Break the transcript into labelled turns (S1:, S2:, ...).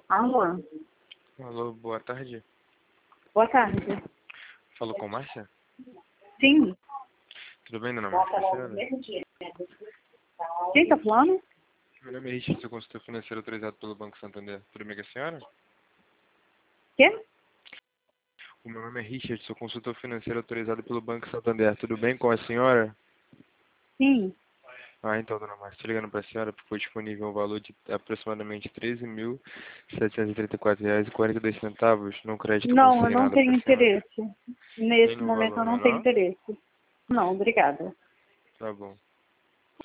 S1: Alô?
S2: Alô, boa tarde.
S1: Boa tarde.
S2: Falou com Márcia?
S1: Sim.
S2: Tudo bem, dona Márcia? Senhora?
S1: Quem tá falando?
S2: Meu nome é Richard, sou consultor financeiro autorizado pelo Banco Santander. Tudo bem com a senhora?
S1: Quê?
S2: O meu nome é Richard, sou consultor financeiro autorizado pelo Banco Santander. Tudo bem com a senhora?
S1: Sim.
S2: Então, dona Márcia, estou ligando para a senhora porque foi disponível um valor de aproximadamente R$ 13.734,42 no crédito
S1: Não, eu não
S2: consignado
S1: tenho
S2: para a senhora.
S1: interesse.
S2: Nem
S1: Nesse
S2: no
S1: momento eu
S2: valor
S1: não tenho
S2: menor?
S1: interesse. Não, obrigada.
S2: Tá bom.